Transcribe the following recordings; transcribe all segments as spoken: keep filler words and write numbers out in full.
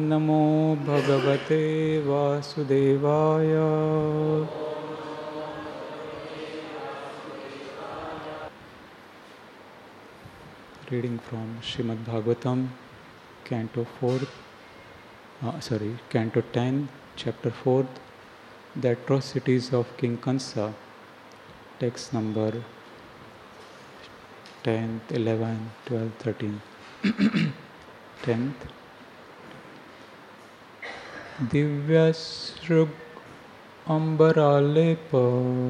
नमो भगवते वासुदेवाय। Reading from Srimad Bhagavatam, Canto fourth, uh, sorry, Canto ten, Chapter fourth, The Atrocities of King Kansa, text number tenth, eleventh, twelfth, thirteenth. tenth. Divyasrug Ambaralepa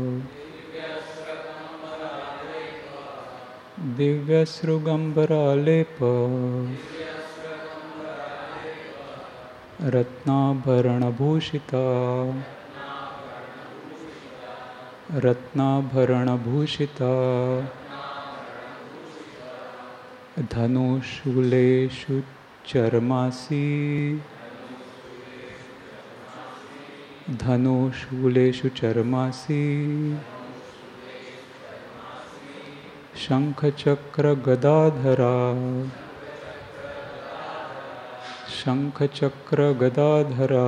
Divyasrugambaralepa Ratnabharanabhushita Ratnabharanabhushita Dhanushuleshu Charmasi Dhanushuleshu Charmasi Shankhachakra Gadadhara Shankhachakra Gadadhara.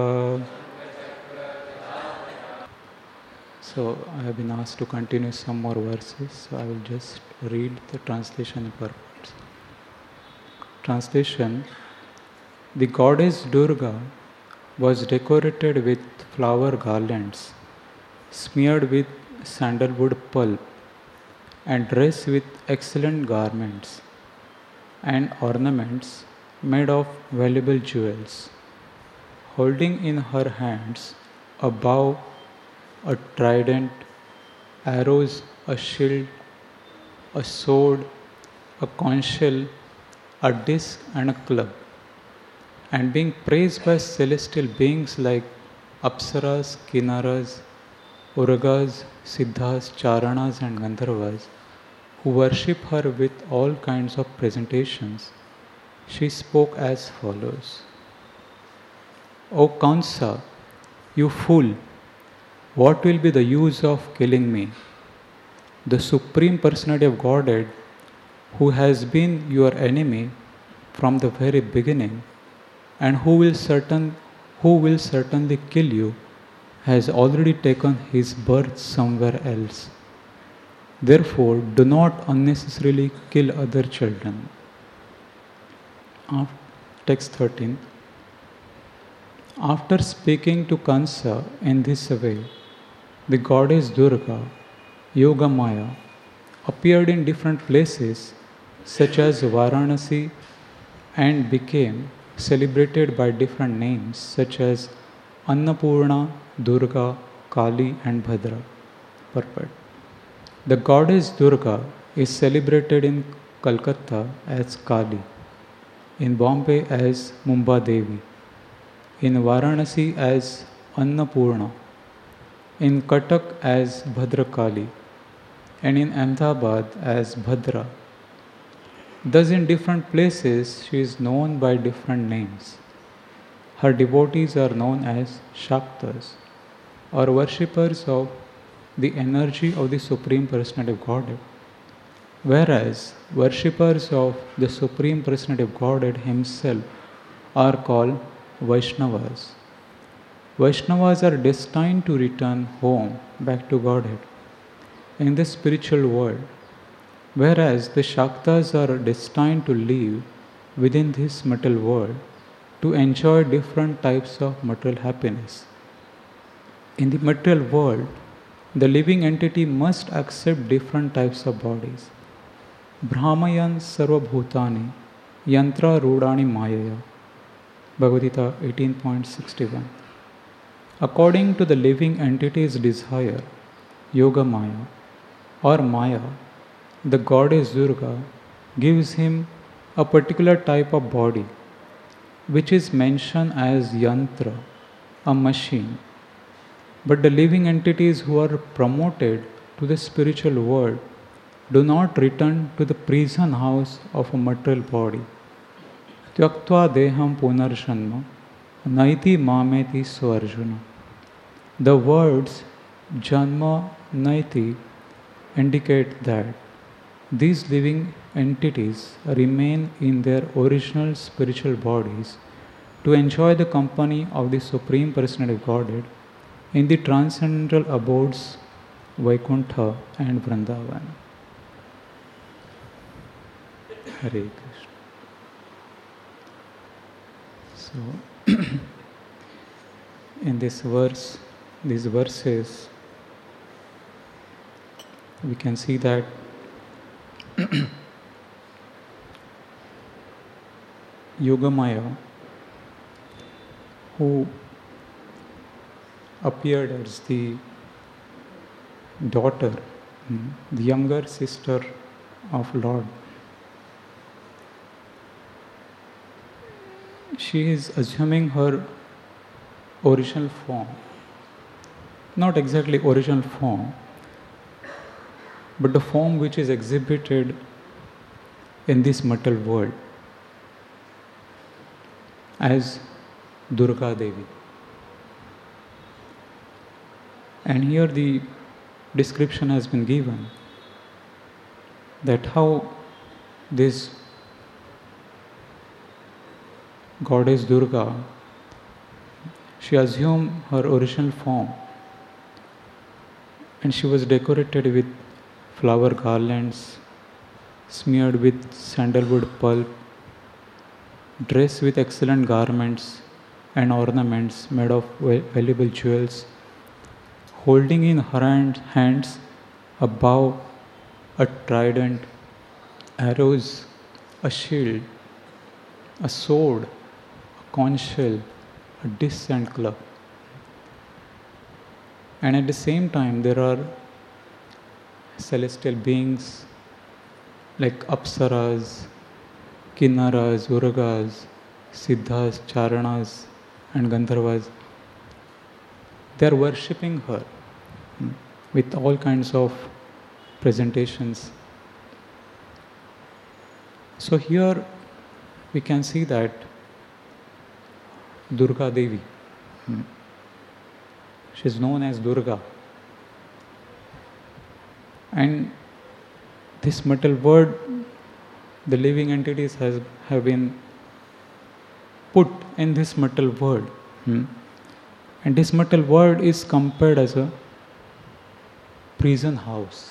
So I have been asked to continue some more verses, so I will just read the translation purport. Translation: The goddess Durga was decorated with flower garlands, smeared with sandalwood pulp, and dressed with excellent garments and ornaments made of valuable jewels, holding in her hands a bow, a trident, arrows, a shield, a sword, a conch shell, a disc, and a club, and being praised by celestial beings like Apsaras, Kinnaras, Urgas, Siddhas, Charanas, and Gandharvas, who worship her with all kinds of presentations, she spoke as follows: O Kansa, you fool, what will be the use of killing me? The Supreme Personality of Godhead, who has been your enemy from the very beginning, and who will certain who will certainly kill you, has already taken his birth somewhere else. Therefore, do not unnecessarily kill other children. Text thirteen. After speaking to Kansa in this way, the goddess Durga, Yogamaya, appeared in different places such as Varanasi and became celebrated by different names such as Annapurna, Durga, Kali, and Bhadra. Purport: The goddess Durga is celebrated in Calcutta as Kali, in Bombay as Mumba Devi, in Varanasi as Annapurna, in Cuttack as Bhadrakali, and in Ahmedabad as Bhadra. Thus, in different places, she is known by different names. Her devotees are known as Shaktas, or worshippers of the energy of the Supreme Personality of Godhead, whereas worshippers of the Supreme Personality of Godhead himself are called Vaishnavas. Vaishnavas are destined to return home back to Godhead in the spiritual world, whereas the Shaktas are destined to live within this material world to enjoy different types of material happiness. In the material world, the living entity must accept different types of bodies. Brahmayan sarva bhutani yantra rudani mayaya. Bhagavad Gita eighteen point sixty-one. According to the living entity's desire, Yoga Maya or Maya, the goddess Durga gives him a particular type of body, which is mentioned as yantra, a machine. But the living entities who are promoted to the spiritual world do not return to the prison house of a material body. Tyaktva deham punarjanma naiti mameti swarjuna. The words janma, naiti indicate that these living entities remain in their original spiritual bodies to enjoy the company of the Supreme Personality of Godhead in the transcendental abodes Vaikuntha and Vrindavan. Hare Krishna. So, in this verse, these verses, we can see that Yogamaya, who appeared as the daughter, the younger sister of Lord, she is assuming her original form. Not exactly original form, but the form which is exhibited in this material world as Durga Devi. And here the description has been given that how this goddess Durga, she assumed her original form and she was decorated with flower garlands, smeared with sandalwood pulp, dressed with excellent garments and ornaments made of valuable jewels, holding in her hands a bow, a trident, arrows, a shield, a sword, a conch shell, a dish and club. And at the same time, there are celestial beings like Apsaras, Kinnaras, Urgas, Siddhas, Charanas, and Gandharvas. They are worshipping her with all kinds of presentations. So here we can see that Durga Devi, she is known as Durga. And this material world, the living entities has, have been put in this material world. Hmm? And this material world is compared as a prison house.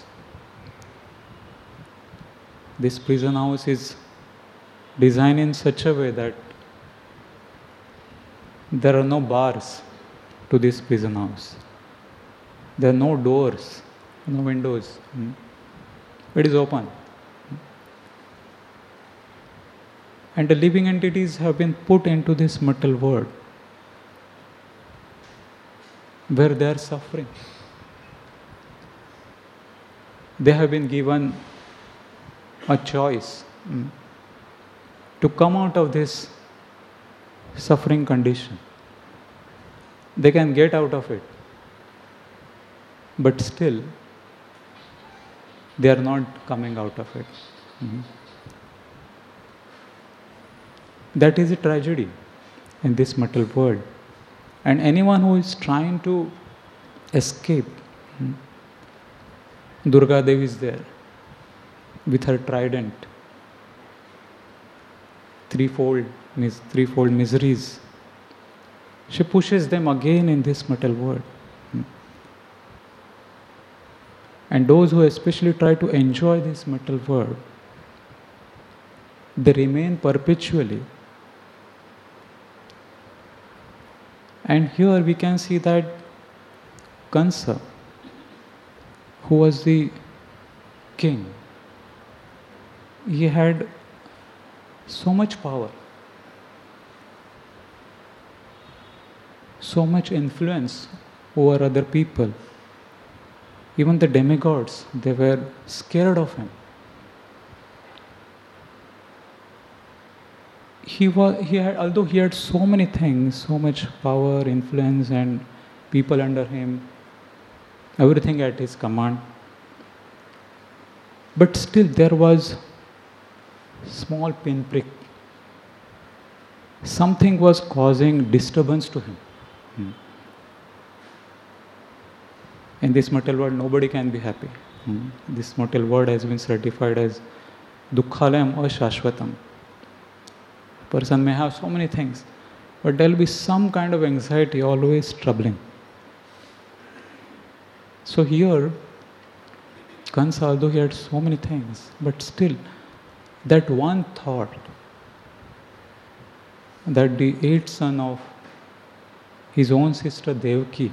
This prison house is designed in such a way that there are no bars to this prison house. There are no doors, no windows. Hmm? It is open. And the living entities have been put into this material world where they are suffering. They have been given a choice mm, to come out of this suffering condition. They can get out of it, but still they are not coming out of it. Mm-hmm. That is a tragedy in this material world. And anyone who is trying to escape, mm, Durga Devi is there with her trident, threefold, mis- threefold miseries. She pushes them again in this material world. Mm. And those who especially try to enjoy this material world, they remain perpetually. And here we can see that Kansa, who was the king, he had so much power, so much influence over other people. Even the demigods, they were scared of him. He was, he had, although he had so many things, so much power, influence, and people under him, everything at his command, but still there was small pinprick. Something was causing disturbance to him. Hmm. In this material world, nobody can be happy. Hmm. This material world has been certified as Dukkhalayam or Shashvatam. Person may have so many things, but there will be some kind of anxiety always troubling. So here, Kansa, although he had so many things, but still, that one thought that the eighth son of his own sister Devaki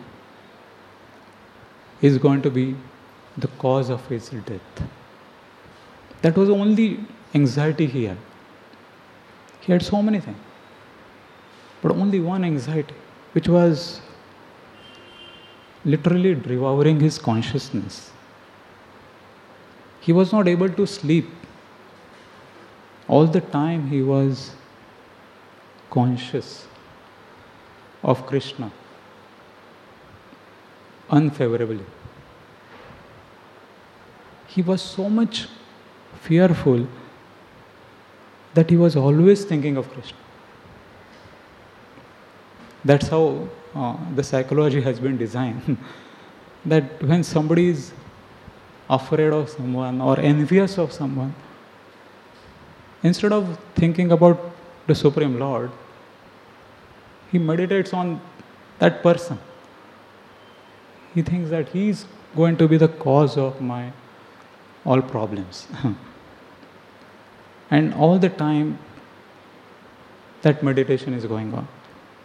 is going to be the cause of his death. That was the only anxiety he had. He had so many things, but only one anxiety, which was literally devouring his consciousness. He was not able to sleep. All the time he was conscious of Krishna unfavorably. He was so much fearful that he was always thinking of Krishna. That's how uh, the psychology has been designed. That when somebody is afraid of someone or envious of someone, instead of thinking about the Supreme Lord, he meditates on that person. He thinks that he is going to be the cause of my all problems. And all the time that meditation is going on.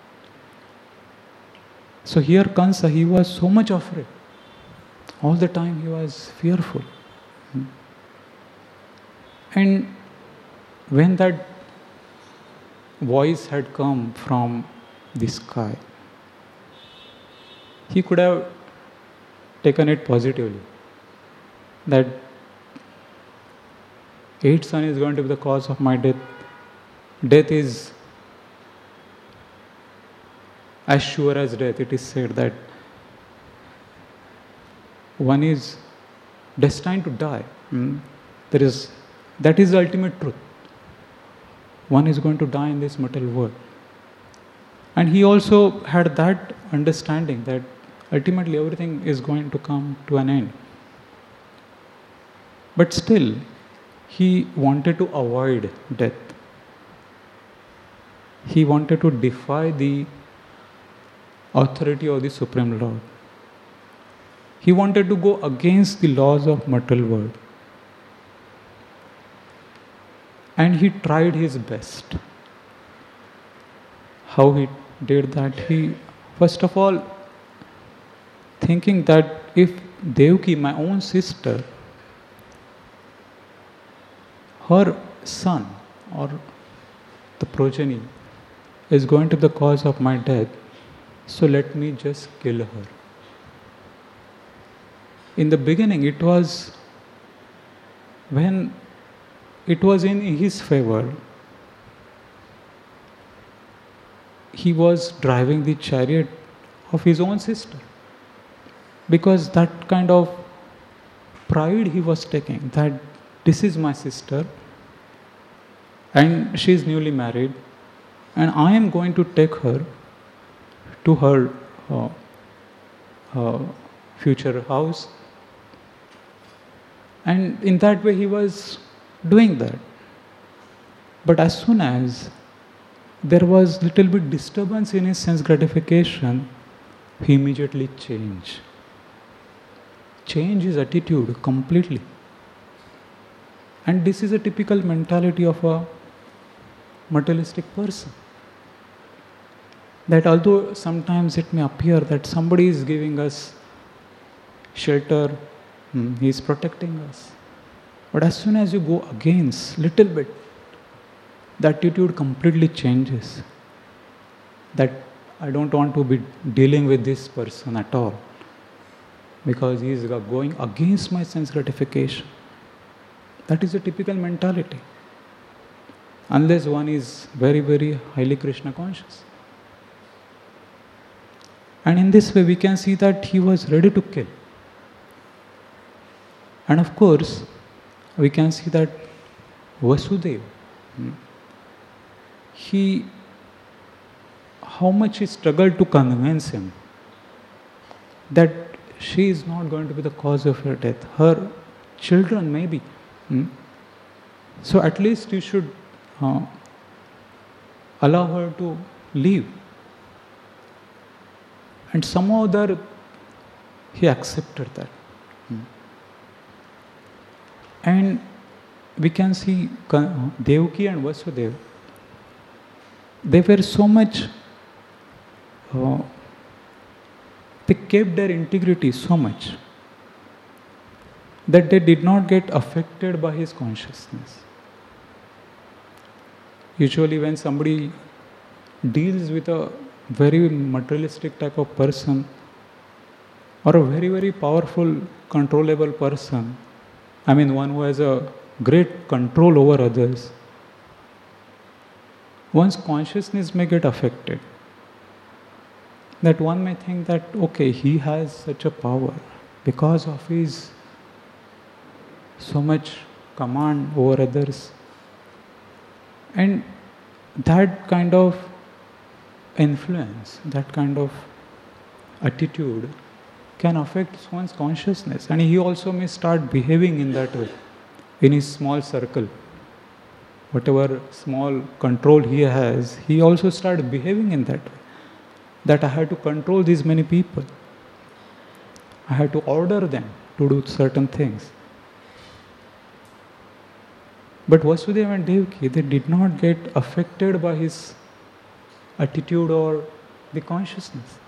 So here Kansa, he was so much afraid. All the time he was fearful. And when that voice had come from the sky, he could have taken it positively. That eighth son is going to be the cause of my death. Death is as sure as death. It is said that one is destined to die. Hmm? There is, that is the ultimate truth. One is going to die in this material world. And he also had that understanding that ultimately everything is going to come to an end. But still, he wanted to avoid death. He wanted to defy the authority of the Supreme Lord. He wanted to go against the laws of material world. And he tried his best. How he did that? He, first of all, thinking that if Devaki, my own sister, her son or the progeny is going to be the cause of my death, so let me just kill her. In the beginning, it was when it was in his favor. He was driving the chariot of his own sister, because that kind of pride he was taking, that this is my sister and she is newly married and I am going to take her to her uh, uh, future house. And in that way he was doing that. But as soon as there was little bit disturbance in his sense gratification, he immediately changed. Change his attitude completely. And this is a typical mentality of a materialistic person. That although sometimes it may appear that somebody is giving us shelter, he is protecting us. But as soon as you go against little bit, the attitude completely changes. That I don't want to be dealing with this person at all, because he is going against my sense gratification. That is a typical mentality. Unless one is very, very highly Krishna conscious. And in this way we can see that he was ready to kill. And of course, we can see that Vasudeva, he, how much he struggled to convince him that she is not going to be the cause of her death. Her children maybe. Hmm? So at least you should uh, allow her to leave. And somehow there he accepted that. Hmm. And we can see Devaki and Vasudeva, they were so much, uh, they kept their integrity so much that they did not get affected by his consciousness. Usually when somebody deals with a very materialistic type of person or a very, very powerful, controllable person, I mean one who has a great control over others, one's consciousness may get affected. That one may think that, okay, he has such a power because of his so much command over others. And that kind of influence, that kind of attitude can affect one's consciousness. And he also may start behaving in that way, in his small circle. Whatever small control he has, he also starts behaving in that way. That I had to control these many people. I had to order them to do certain things. But Vasudeva and Devaki, they did not get affected by his attitude or the consciousness.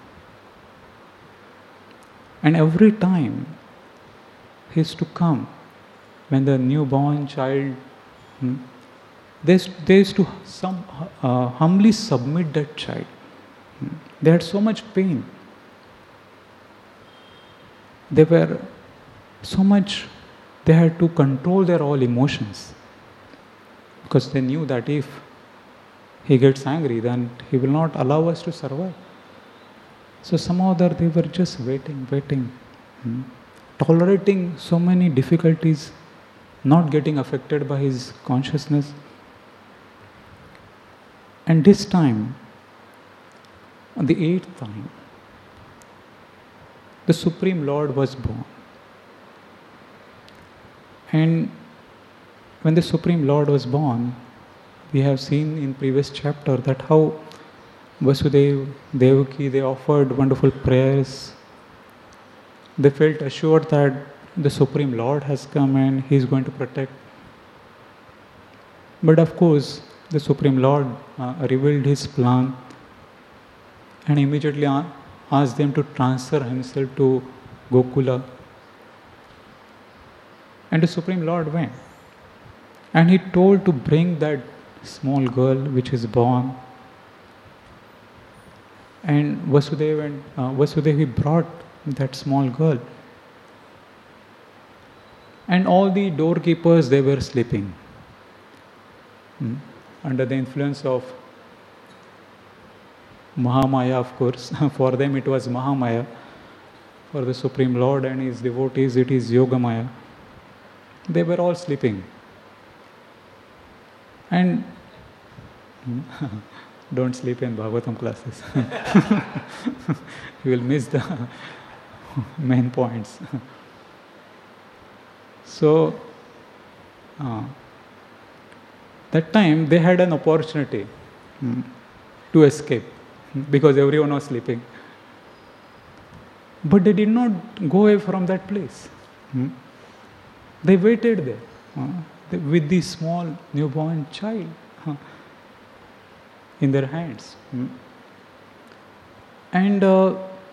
And every time he used to come, when the newborn child, hmm, they, they used to some, uh, humbly submit that child. Hmm. They had so much pain. They were so much, they had to control their all emotions. Because they knew that if he gets angry, then he will not allow us to survive. So somehow there they were just waiting, waiting, hmm, tolerating so many difficulties, not getting affected by his consciousness. And this time, on the eighth time, the Supreme Lord was born. And when the Supreme Lord was born, we have seen in previous chapter that how Vasudeva, Devaki, they offered wonderful prayers. They felt assured that the Supreme Lord has come and He is going to protect. But of course, the Supreme Lord uh, revealed His plan and immediately asked them to transfer Himself to Gokula. And the Supreme Lord went. And He told to bring that small girl which is born. And Vasudeva and uh, Vasudeva, he brought that small girl. And all the doorkeepers, they were sleeping. Hmm. Under the influence of Mahamaya, of course. For them it was Mahamaya. For the Supreme Lord and His devotees, it is Yogamaya. They were all sleeping. And don't sleep in Bhagavatam classes. You will miss the main points. So, uh, that time they had an opportunity hmm, to escape because everyone was sleeping. But they did not go away from that place. Hmm. They waited there uh, with the small newborn child uh, in their hands. Hmm. And uh,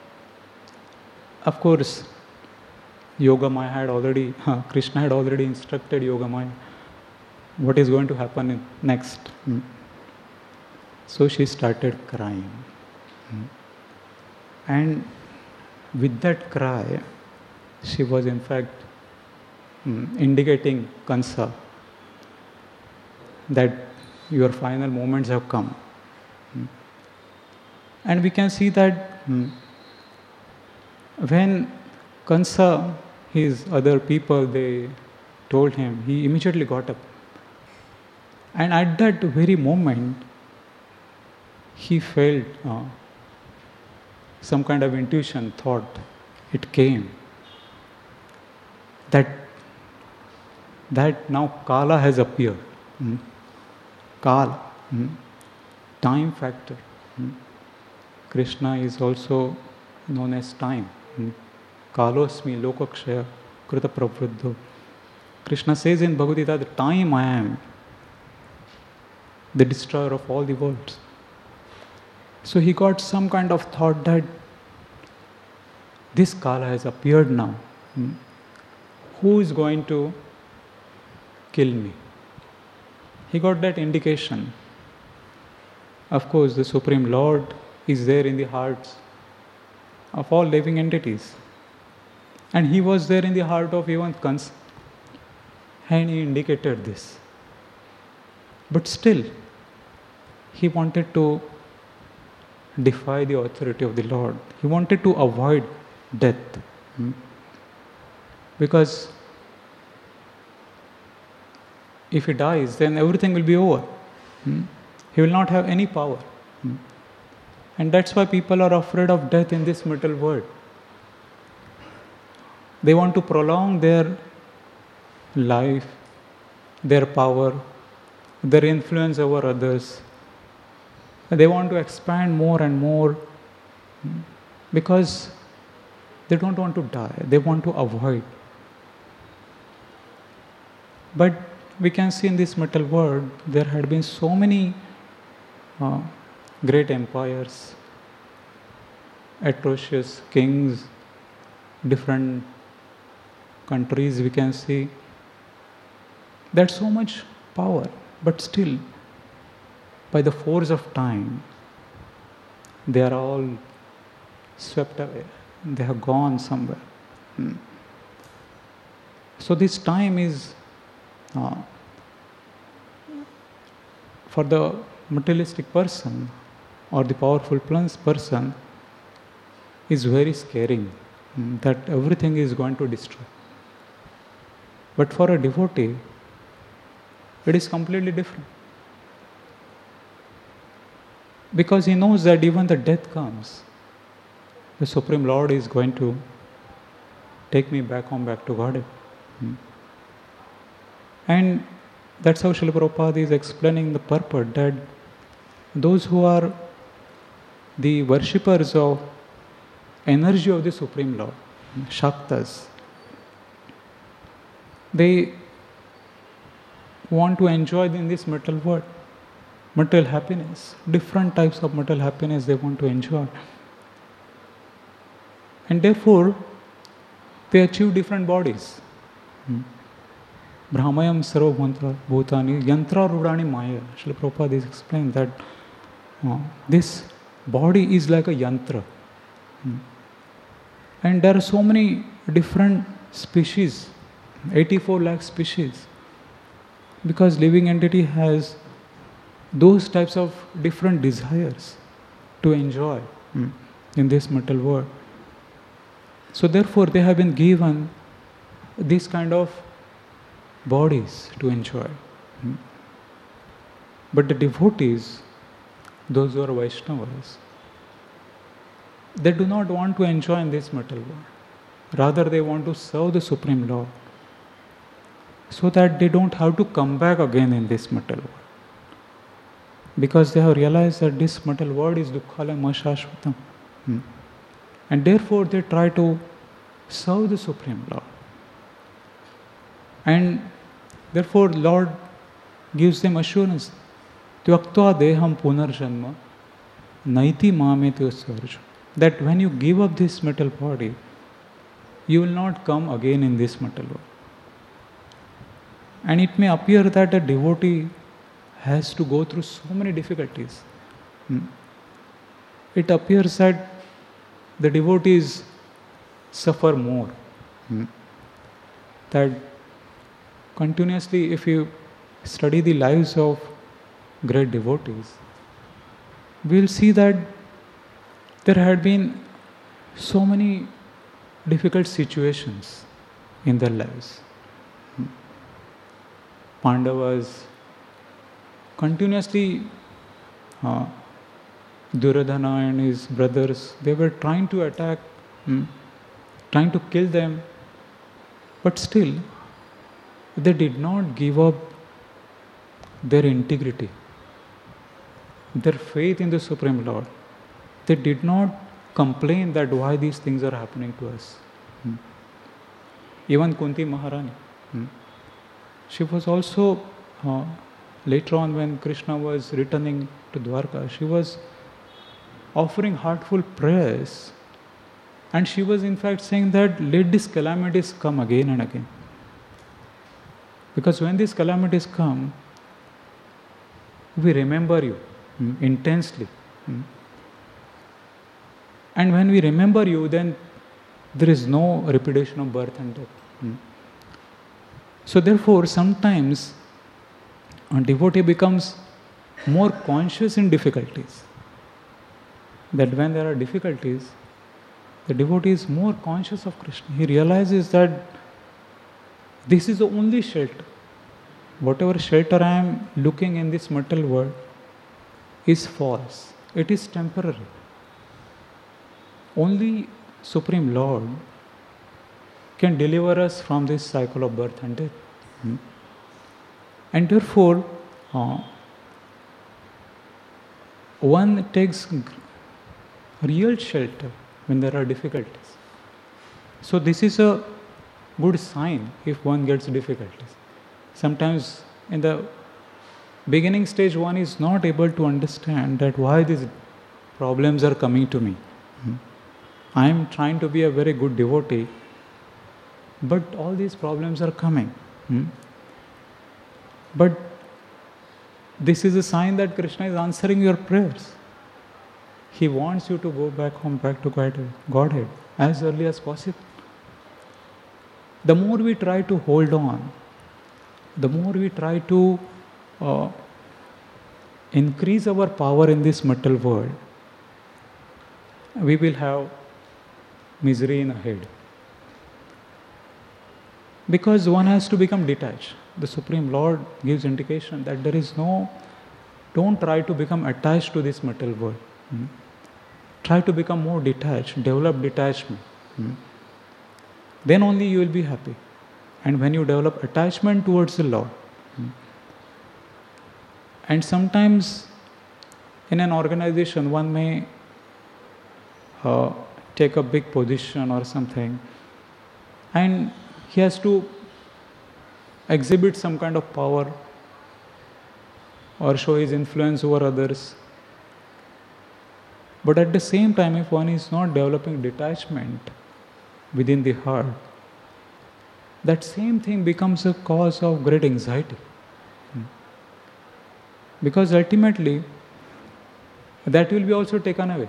of course, Yogamaya had already, uh, Krishna had already instructed Yogamaya what is going to happen in next. Hmm. So she started crying. Hmm. And with that cry, she was in fact hmm, indicating Kansa that your final moments have come. Hmm. And we can see that hmm, when Kansa, his other people, they told him, he immediately got up. And at that very moment, he felt uh, some kind of intuition, thought, it came. That, that now Kala has appeared. Hmm. Kala, hmm. time factor. Hmm. Krishna is also known as time. Kalosmi lokakshaya krita pravruddho. Krishna says in Bhagavad Gita, the time I am, the destroyer of all the worlds. So he got some kind of thought that this Kala has appeared now. Who is going to kill me? He got that indication. Of course, the Supreme Lord is there in the hearts of all living entities. And he was there in the heart of even Kans. And he indicated this. But still, he wanted to defy the authority of the Lord. He wanted to avoid death. Because if he dies, then everything will be over. He will not have any power. And that's why people are afraid of death in this material world. They want to prolong their life, their power, their influence over others. They want to expand more and more because they don't want to die. They want to avoid. But we can see in this material world, there had been so many uh, great empires, atrocious kings, different countries we can see. There's so much power, but still, by the force of time, they are all swept away. They have gone somewhere. Hmm. So this time is, uh, for the materialistic person or the powerful person, is very scaring, hmm, that everything is going to destroy. But for a devotee, it is completely different. Because he knows that even the death comes, the Supreme Lord is going to take me back home, back to Godhead. Hmm. And that's how Srila Prabhupada is explaining the purport, that those who are the worshippers of energy of the Supreme Lord, Shaktas, they want to enjoy in this material world, material happiness, different types of material happiness they want to enjoy. And therefore, they achieve different bodies. Hmm. Brahmayam sarva bhutani yantra rudani maya. Srila Prabhupada is explained that uh, this body is like a yantra. Hmm. And there are so many different species, eighty-four lakh species. Because living entity has those types of different desires to enjoy hmm, in this material world. So therefore they have been given this kind of bodies to enjoy. Hmm. But the devotees, those who are Vaishnavas, they do not want to enjoy in this material world. Rather they want to serve the Supreme Lord, so that they don't have to come back again in this material world. Because they have realized that this material world is dukkhalayam ashashvatam. Hmm. And therefore they try to serve the Supreme Lord. And therefore Lord gives them assurance. Tyaktva deham punarjanma naiti mameti usvarja. That when you give up this material body, you will not come again in this material world. And it may appear that a devotee has to go through so many difficulties. Hmm. It appears that the devotees suffer more. Hmm. That continuously, if you study the lives of great devotees, we will see that there had been so many difficult situations in their lives. Hmm. Pandavas continuously, uh, Duryodhana and his brothers, they were trying to attack, hmm, trying to kill them, but still they did not give up their integrity, their faith in the Supreme Lord. they did not complain that why these things are happening to us. Hmm. Even Kunti Maharani, hmm. she was also, uh, later on when Krishna was returning to Dwarka, she was offering heartful prayers, and she was in fact saying that let these calamities come again and again. Because when these calamities come, we remember you hmm, intensely. Hmm. And when we remember you, then there is no repetition of birth and death. Hmm. So therefore, sometimes a devotee becomes more conscious in difficulties. That when there are difficulties, the devotee is more conscious of Krishna. He realizes that this is the only shelter. Whatever shelter I am looking in this material world is false. It is temporary. Only Supreme Lord can deliver us from this cycle of birth and death. Hmm? And therefore, uh, one takes real shelter when there are difficulties. So this is a good sign if one gets difficulties. Sometimes in the beginning stage, one is not able to understand that why these problems are coming to me. Hmm? I am trying to be a very good devotee, but all these problems are coming. Hmm? But this is a sign that Krishna is answering your prayers. He wants you to go back home, back to Godhead as early as possible. The more we try to hold on, the more we try to uh, increase our power in this material world, we will have misery in ahead. Because one has to become detached. The Supreme Lord gives indication that there is no, don't try to become attached to this material world. Hmm? Try to become more detached, develop detachment. Hmm? Then only you will be happy. And when you develop attachment towards the Lord, hmm? and sometimes in an organization one may uh, take a big position or something, and he has to exhibit some kind of power or show his influence over others. But at the same time, if one is not developing detachment within the heart, that same thing becomes a cause of great anxiety. Because ultimately, that will be also taken away.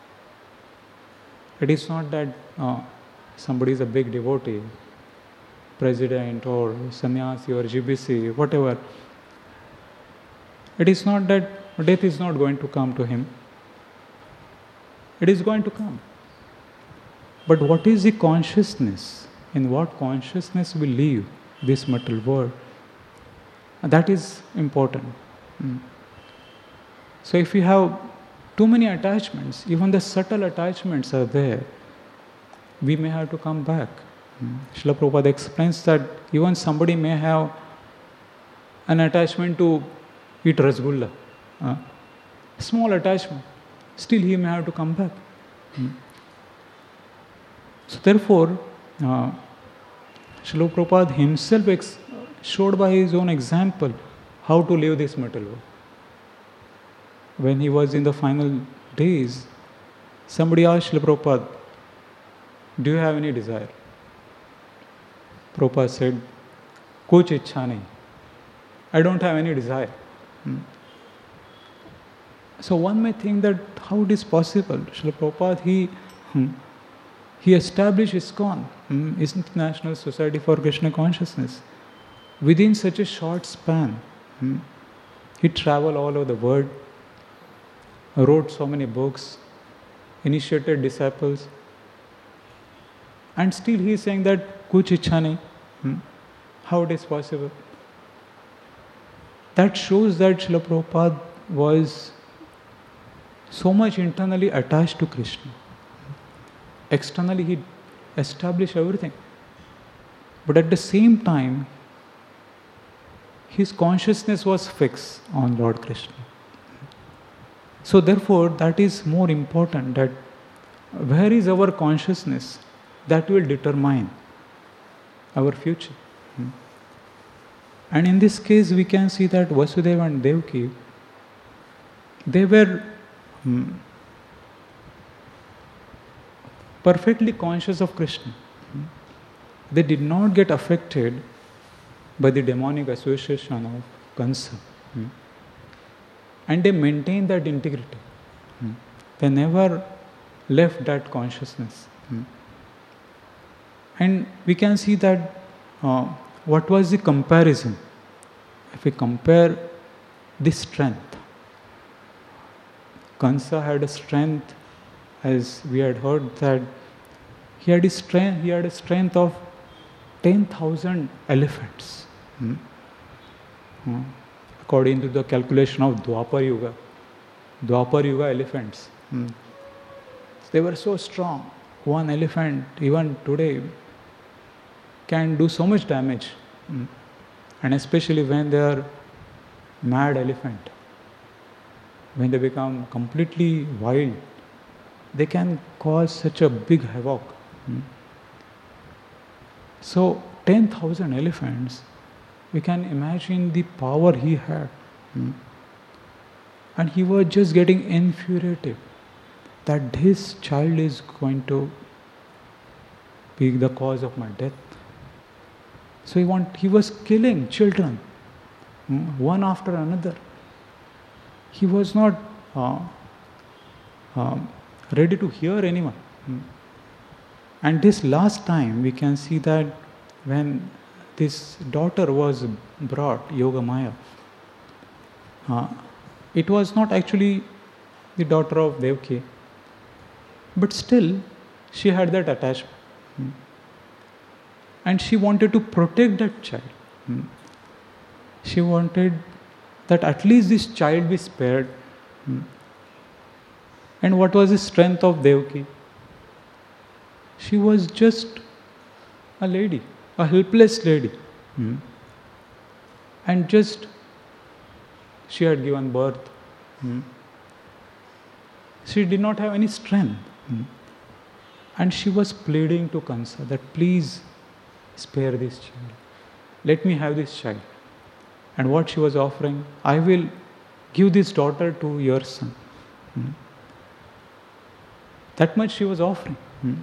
It is not that uh, somebody is a big devotee, president or sannyasi or G B C, whatever. It is not that death is not going to come to him. It is going to come. But what is the consciousness? In what consciousness we live this material world? That is important. Mm. So if you have too many attachments, even the subtle attachments are there, we may have to come back. Mm. Srila Prabhupada explains that even somebody may have an attachment to eat rasgulla, uh, small attachment, still he may have to come back. Mm. So therefore, uh, Srila Prabhupada himself ex- showed by his own example how to live this material world. When he was in the final days, somebody asked Srila Prabhupada, do you have any desire? Prabhupada said, Kuch ichha nahi. I don't have any desire. Hmm. So one may think that how it is possible. Srila Prabhupada, he, hmm, he established ISKCON, hmm, International Society for Krishna Consciousness, within such a short span. Hmm. He traveled all over the world, wrote so many books, initiated disciples, and still he is saying that kuch ichha nahi. Hmm. How it is possible? That shows that Srila Prabhupada was so much internally attached to Krishna. Externally he established everything. But at the same time, his consciousness was fixed on Lord Krishna. So therefore, that is more important, that where is our consciousness, that will determine our future. Hmm. And in this case, we can see that Vasudeva and Devaki, they were hmm, perfectly conscious of Krishna. Hmm. They did not get affected by the demonic association of Kansa. Hmm. And they maintained that integrity. Hmm. They never left that consciousness. Hmm. And we can see that uh, what was the comparison? If we compare the strength, Kansa had a strength, as we had heard, that he had a strength, he had a strength of ten thousand elephants. Hmm. Hmm. According to the calculation of Dwapar Yuga, Dwapar Yuga elephants. Hmm. They were so strong. One elephant, even today, can do so much damage. Hmm. And especially when they are mad elephant, when they become completely wild, they can cause such a big havoc. Hmm. So, ten thousand elephants, we can imagine the power he had. Hmm. And he was just getting infuriated that this child is going to be the cause of my death. So he want, he was killing children, hmm, one after another. He was not uh, uh, ready to hear anyone. Hmm. And this last time we can see that when this daughter was brought, Yogamaya, uh, it was not actually the daughter of Devaki, but still she had that attachment. Hmm. And she wanted to protect that child. Hmm. She wanted that at least this child be spared. Hmm. And what was the strength of Devaki? She was just a lady, a helpless lady. Hmm. And just she had given birth. Hmm. She did not have any strength. Hmm. And she was pleading to Kansa that please spare this child. Let me have this child. And what she was offering, I will give this daughter to your son. Hmm. That much she was offering. Hmm.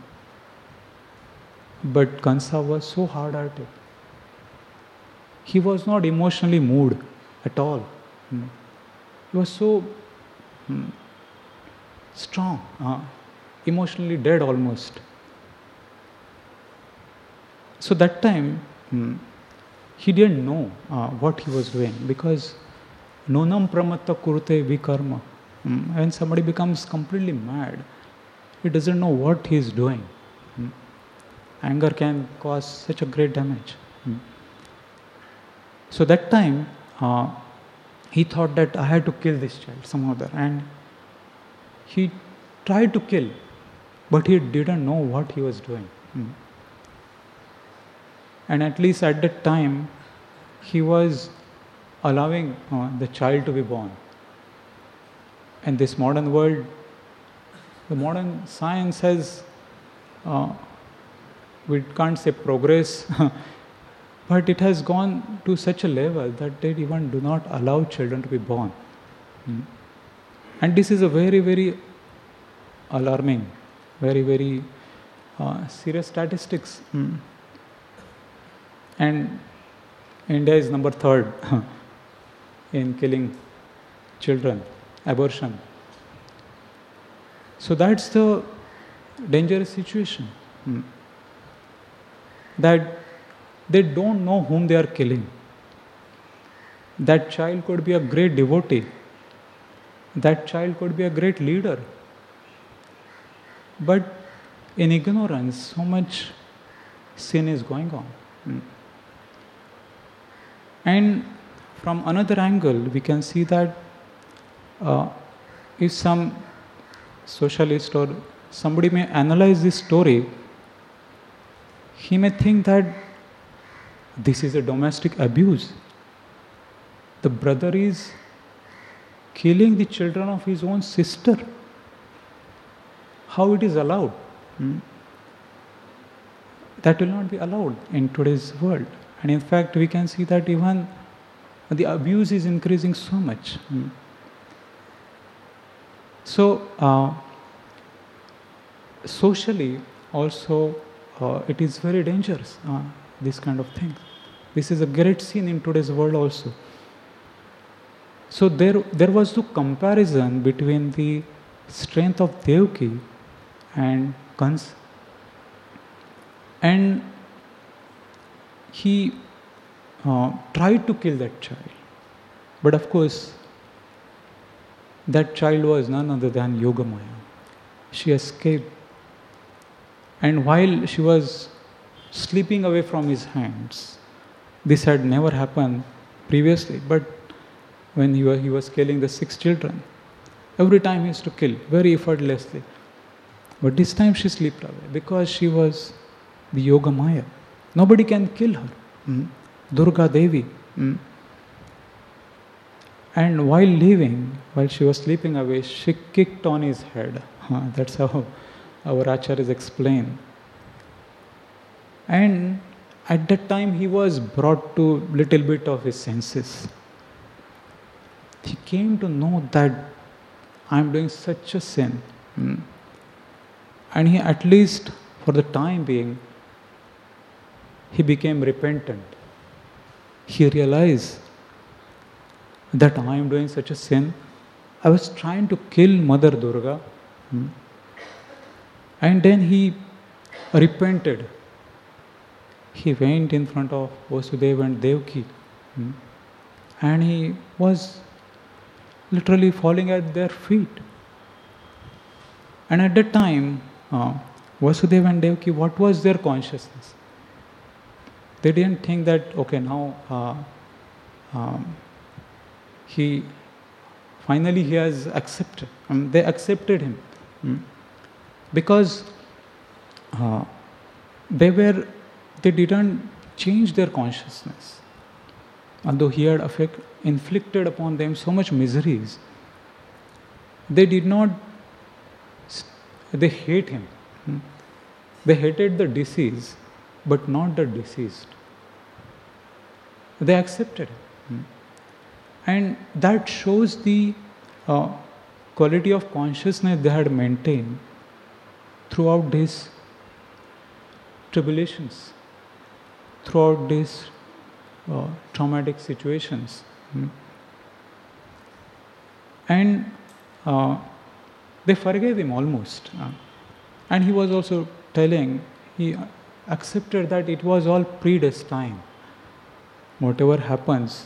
But Kansa was so hard-hearted. He was not emotionally moved at all. Hmm. He was so hmm, strong, uh, emotionally dead almost. So that time, hmm, he didn't know uh, what he was doing, because nonam pramatta kurute vikarma. Hmm. When somebody becomes completely mad, he doesn't know what he is doing. Hmm. Anger can cause such a great damage. Hmm. So that time, uh, he thought that I had to kill this child somehow there, and he tried to kill, but he didn't know what he was doing. Hmm. And at least at that time, he was allowing uh, the child to be born. In this modern world, the modern science has, uh, we can't say progress, but it has gone to such a level that they even do not allow children to be born. Hmm. And this is a very, very alarming, very, very uh, serious statistics. Hmm. And India is number third in killing children, abortion. So that's the dangerous situation. Hmm. That they don't know whom they are killing. That child could be a great devotee. That child could be a great leader. But in ignorance, so much sin is going on. Hmm. And from another angle, we can see that uh, if some socialist or somebody may analyze this story, he may think that this is a domestic abuse. The brother is killing the children of his own sister. How it is allowed? Hmm? That will not be allowed in today's world. And in fact, we can see that even the abuse is increasing so much. Hmm? So, uh, socially also, uh, it is very dangerous, uh, this kind of thing. This is a great sin in today's world also. So there, there was the comparison between the strength of Devaki and Kansa. And he uh, tried to kill that child. But of course, that child was none other than Yogamaya. She escaped. And while she was slipping away from his hands, this had never happened previously, but when he was, he was killing the six children, every time he used to kill very effortlessly. But this time she slipped away because she was the Yogamaya. Nobody can kill her. Mm. Durga Devi. Mm. And while leaving, while she was sleeping away, she kicked on his head. Huh, that's how our acharyas explain. And at that time he was brought to little bit of his senses. He came to know that I am doing such a sin. Hmm. And he, at least for the time being, he became repentant. He realized that I am doing such a sin. I was trying to kill Mother Durga. Hmm. And then he repented. He went in front of Vasudeva and Devaki. Hmm. And he was literally falling at their feet. And at that time, uh, Vasudeva and Devaki, what was their consciousness? They didn't think that, okay, now uh, um, he, finally he has accepted. Um, they accepted him. Hmm. Because uh, they were, they didn't change their consciousness. Although he had affect, inflicted upon them so much miseries, they did not, they hate him. Hmm. They hated the deceased, but not the deceased. They accepted him. Hmm. And that shows the uh, quality of consciousness they had maintained throughout these tribulations, throughout these uh, traumatic situations. Hmm. And uh, they forgave him almost. Uh, and he was also telling, he accepted that it was all predestined. Whatever happens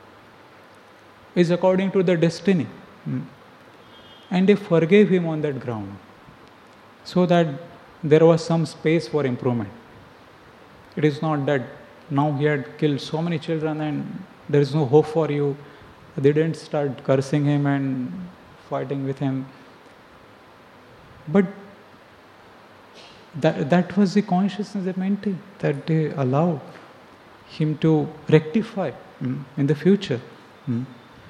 is according to the destiny. Hmm. And they forgave him on that ground, so that there was some space for improvement. It is not that now he had killed so many children and there is no hope for you. They didn't start cursing him and fighting with him. But that, that was the consciousness they maintained, that they allowed him to rectify mm, in the future. Mm.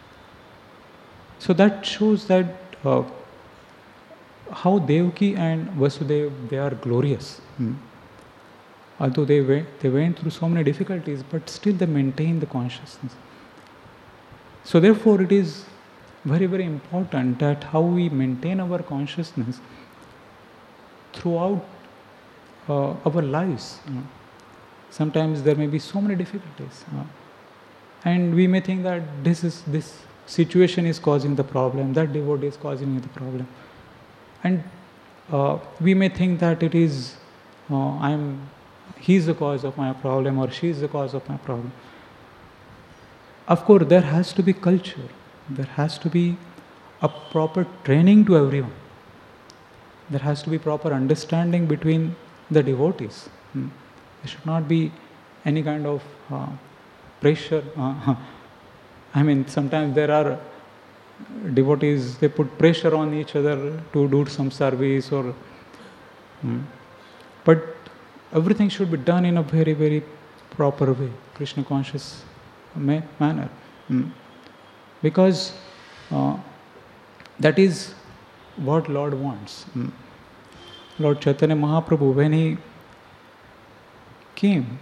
So that shows that uh, how Devaki and Vasudeva, they are glorious. Hmm. Although they went, they went through so many difficulties, but still they maintain the consciousness. So therefore it is very, very important that how we maintain our consciousness throughout uh, our lives. You know. Sometimes there may be so many difficulties. Uh, and we may think that this is this situation is causing the problem, that devotee is causing the problem. And uh, we may think that it is, uh, I'm, he is the cause of my problem or she is the cause of my problem. Of course, there has to be culture. There has to be a proper training to everyone. There has to be proper understanding between the devotees. Hmm. There should not be any kind of uh, pressure. Uh, I mean, sometimes there are devotees, they put pressure on each other to do some service or... Hmm. But everything should be done in a very, very proper way, Krishna conscious manner. Hmm. Because uh, that is what Lord wants. Mm. Lord Chaitanya Mahaprabhu, when he came,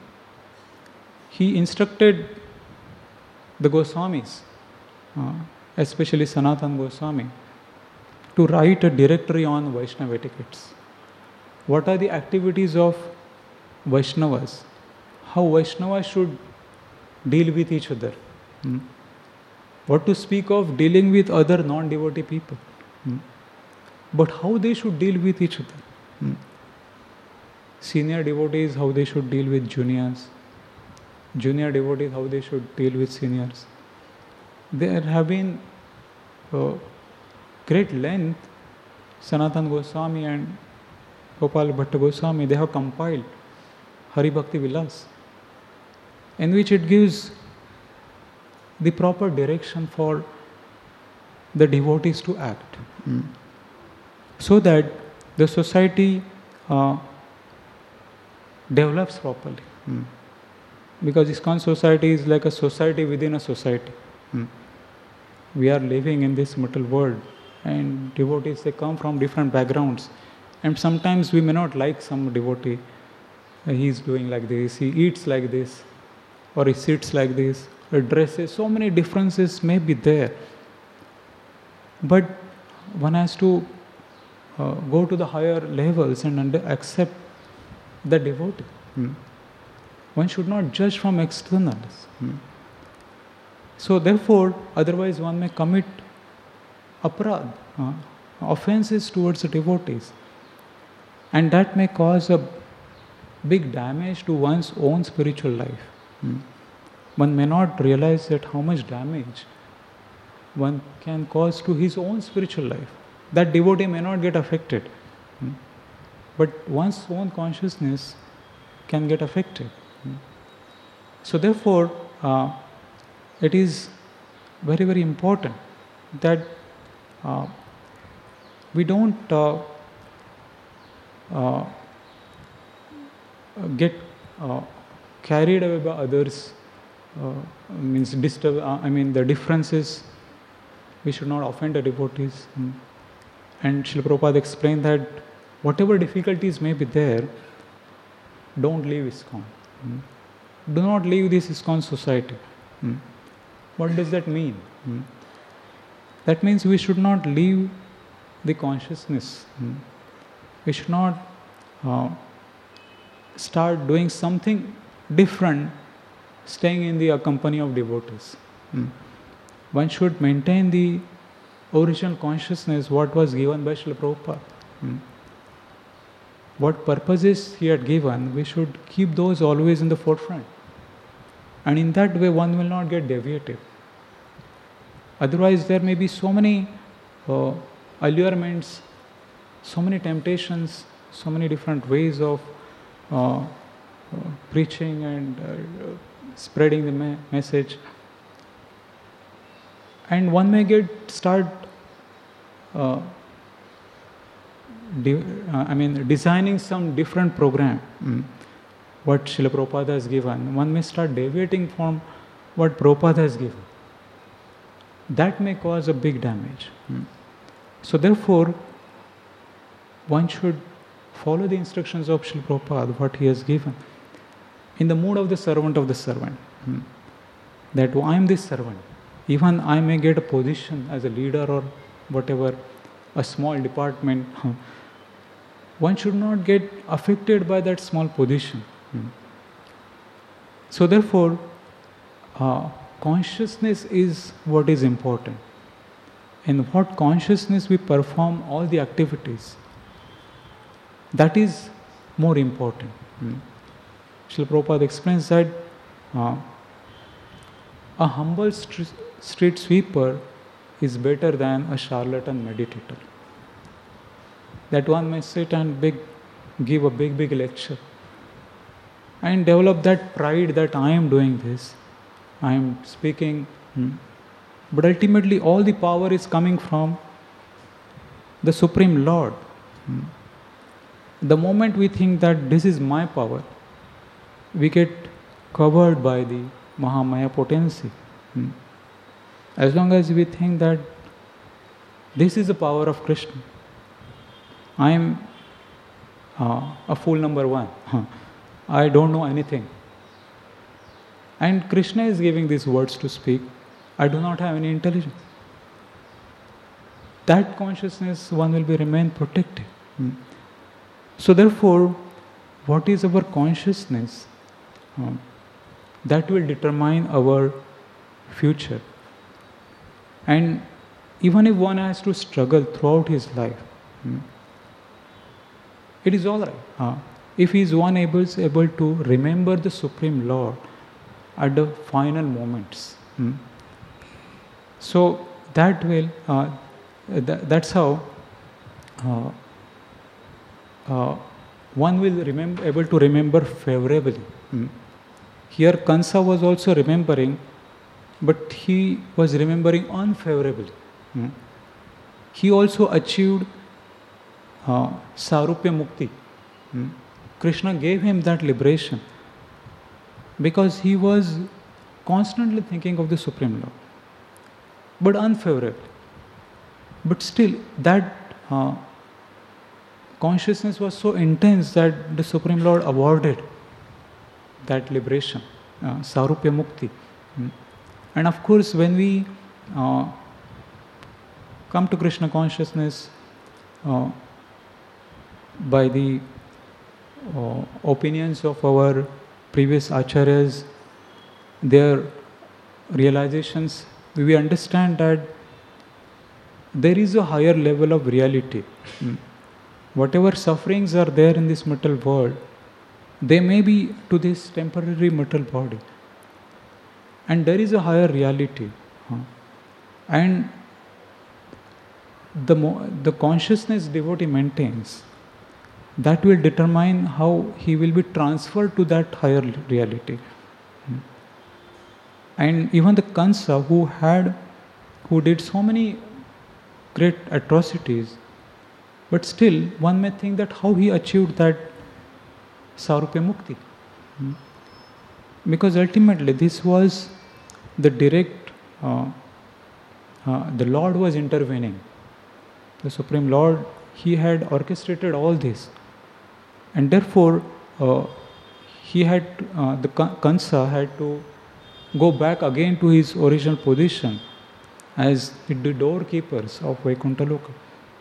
he instructed the Goswamis, uh, especially Sanatana Goswami, to write a directory on Vaishnava etiquettes. What are the activities of Vaishnavas? How Vaishnavas should deal with each other? Hmm? What to speak of dealing with other non-devotee people? Hmm? But how they should deal with each other? Hmm? Senior devotees, how they should deal with juniors. Junior devotees, how they should deal with seniors. There have been uh, great length. Sanatana Goswami and Gopal Bhatta Goswami, they have compiled Hari Bhakti Vilas, in which it gives the proper direction for the devotees to act, mm. so that the society uh, develops properly. Mm. Because ISKCON society is like a society within a society. Mm. We are living in this material world, and devotees, they come from different backgrounds. And sometimes we may not like some devotee. Uh, he is doing like this, he eats like this, or he sits like this, or dresses. So many differences may be there. But one has to uh, go to the higher levels and under, accept the devotee. Hmm. One should not judge from externals. Hmm. So therefore, otherwise one may commit aparad, uh, offenses towards the devotees. And that may cause a big damage to one's own spiritual life. Hmm. One may not realize that how much damage one can cause to his own spiritual life. That devotee may not get affected, hmm. but one's own consciousness can get affected. Hmm. So therefore, uh, it is very, very important that uh, we don't uh, uh, get uh, carried away by others. Uh, means disturb. Uh, I mean the differences. We should not offend the devotees. Mm. And Srila Prabhupada explained that whatever difficulties may be there, don't leave ISKCON. Mm. Do not leave this ISKCON society. Mm. What does that mean? Mm. That means we should not leave the consciousness. Mm. We should not uh, start doing something different, staying in the company of devotees. Mm. One should maintain the original consciousness, what was given by Srila Prabhupada. Mm. What purposes he had given, we should keep those always in the forefront. And in that way, one will not get deviated. Otherwise, there may be so many uh, allurements, so many temptations, so many different ways of uh, uh, preaching and uh, spreading the me- message. And one may get start, uh, de- uh, I mean, designing some different program. Mm. What Srila Prabhupada has given, one may start deviating from what Prabhupada has given. That may cause a big damage. Mm. So therefore, one should follow the instructions of Srila Prabhupada, what he has given, in the mood of the servant of the servant. Mm. That I am this servant. Even I may get a position as a leader or whatever, a small department. One should not get affected by that small position. Hmm. So therefore, uh, consciousness is what is important. In what consciousness we perform all the activities, that is more important. Hmm. Srila Prabhupada explains that uh, a humble st- street sweeper is better than a charlatan meditator. That one may sit and big, give a big, big lecture and develop that pride that I am doing this, I am speaking. Hmm. But ultimately all the power is coming from the Supreme Lord. Hmm. The moment we think that this is my power, we get covered by the Mahamaya potency. Hmm. As long as we think that This is the power of Krishna. I am uh, a fool number one. I don't know anything. And Krishna is giving these words to speak. I do not have any intelligence. That consciousness, one will be remain protected. Hmm. So therefore, what is our consciousness? Uh, that will determine our future. And even if one has to struggle throughout his life, hmm, it is all right. Uh, if he is one able, able to remember the Supreme Lord at the final moments. Hmm. So that will, uh, th- that's how uh, uh, one will remember, able to remember favorably. Hmm. Here Kansa was also remembering, but he was remembering unfavorably. Hmm. He also achieved uh, Sarupya Mukti. Hmm. Krishna gave him that liberation because he was constantly thinking of the Supreme Lord, but unfavorably. But still, that uh, consciousness was so intense that the Supreme Lord awarded that liberation, uh, Sarupya Mukti. Hmm. And of course, when we uh, come to Krishna consciousness uh, by the uh, opinions of our previous acharyas, their realizations, we understand that there is a higher level of reality. Hmm. Whatever sufferings are there in this material world, they may be to this temporary material body. And there is a higher reality. Huh? And the, mo- the consciousness devotee maintains, that will determine how he will be transferred to that higher reality. Hmm. And even the Kansa, who had, who did so many great atrocities, but still one may think that how he achieved that Sarupya Mukti. Hmm. Because ultimately this was the direct, uh, uh, the Lord was intervening. The Supreme Lord, he had orchestrated all this. And therefore, uh, he had, uh, the Kansa had to go back again to his original position as the doorkeepers of Vaikuntha Loka.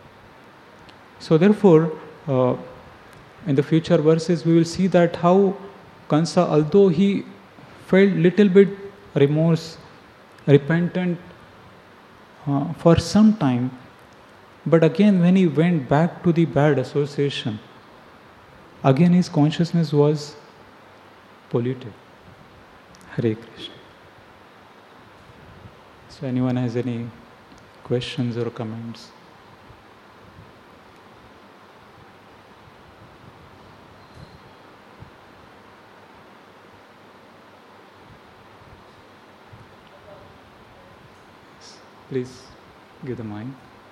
So therefore, uh, in the future verses, we will see that how Kansa, although he felt little bit remorse, repentant uh, for some time, but again when he went back to the bad association, again his consciousness was polluted. Hare Krishna. So anyone has any questions or comments? Please give the mic.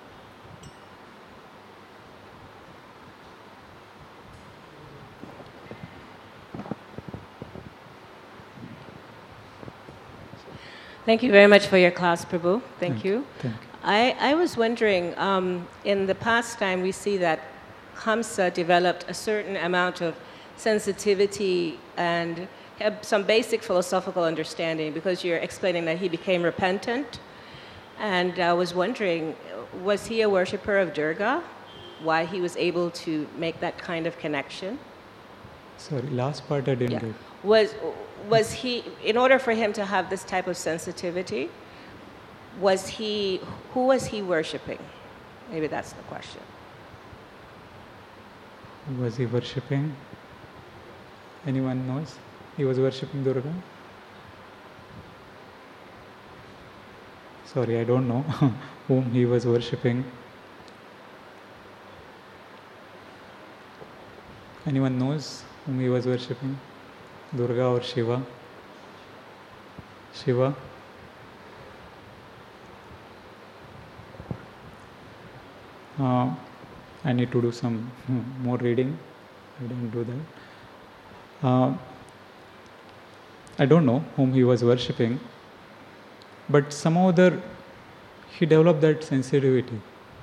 Thank you very much for your class, Prabhu. Thank, Thank you. you. Thank you. I, I was wondering, um, in the past time we see that Kamsa developed a certain amount of sensitivity and had some basic philosophical understanding, because you're explaining that he became repentant. And I was wondering, was he a worshipper of Durga? Why he was able to make that kind of connection? Sorry, last part I didn't Yeah. get. Was, was he, in order for him to have this type of sensitivity, was he, who was he worshiping? Maybe that's the question. Who was he worshipping? Anyone knows? He was worshipping Durga? Sorry, I don't know whom he was worshipping. Anyone knows whom he was worshipping? Durga or Shiva? Shiva? Uh, I need to do some more reading. I didn't do that. Uh, I don't know whom he was worshipping, but somehow other he developed that sensitivity.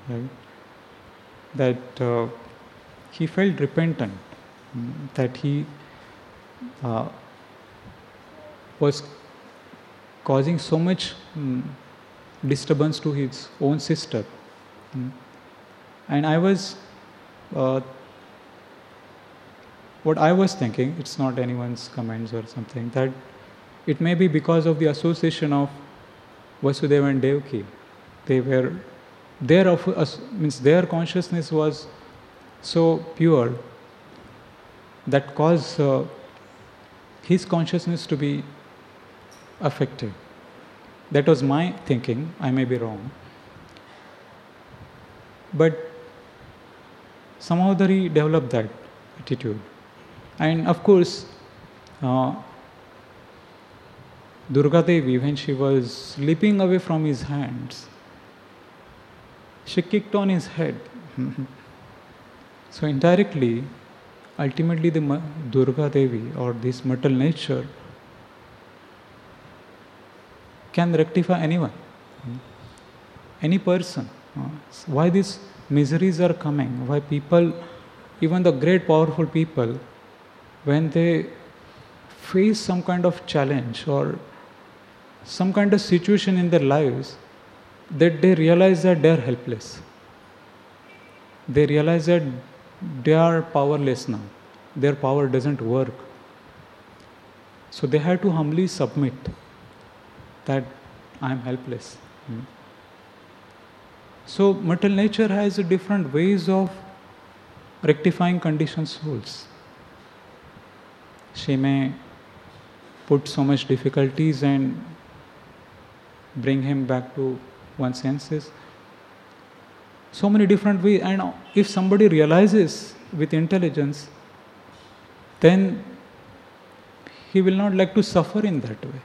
right? That uh, he felt repentant, mm, that he uh, was causing so much mm, disturbance to his own sister. Mm. And I was, uh, what I was thinking, it's not anyone's comments or something, that it may be because of the association of Vasudeva and Devaki. They were, their, of, uh, means their consciousness was so pure that caused uh, his consciousness to be affected. That was my thinking. I may be wrong. But somehow that he developed that attitude. And of course, uh, Durga Devi, when she was slipping away from his hands, she kicked on his head. So indirectly, ultimately the Durga Devi or this maternal nature can rectify anyone, any person. Why these miseries are coming? Why people, even the great powerful people, when they face some kind of challenge or some kind of situation in their lives, that they realize that they are helpless. They realize that they are powerless now. Their power doesn't work. So they have to humbly submit that I am helpless. Hmm. So material nature has different ways of rectifying conditioned souls. She may put so much difficulties and bring him back to one's senses. So many different ways. And if somebody realizes with intelligence, then he will not like to suffer in that way.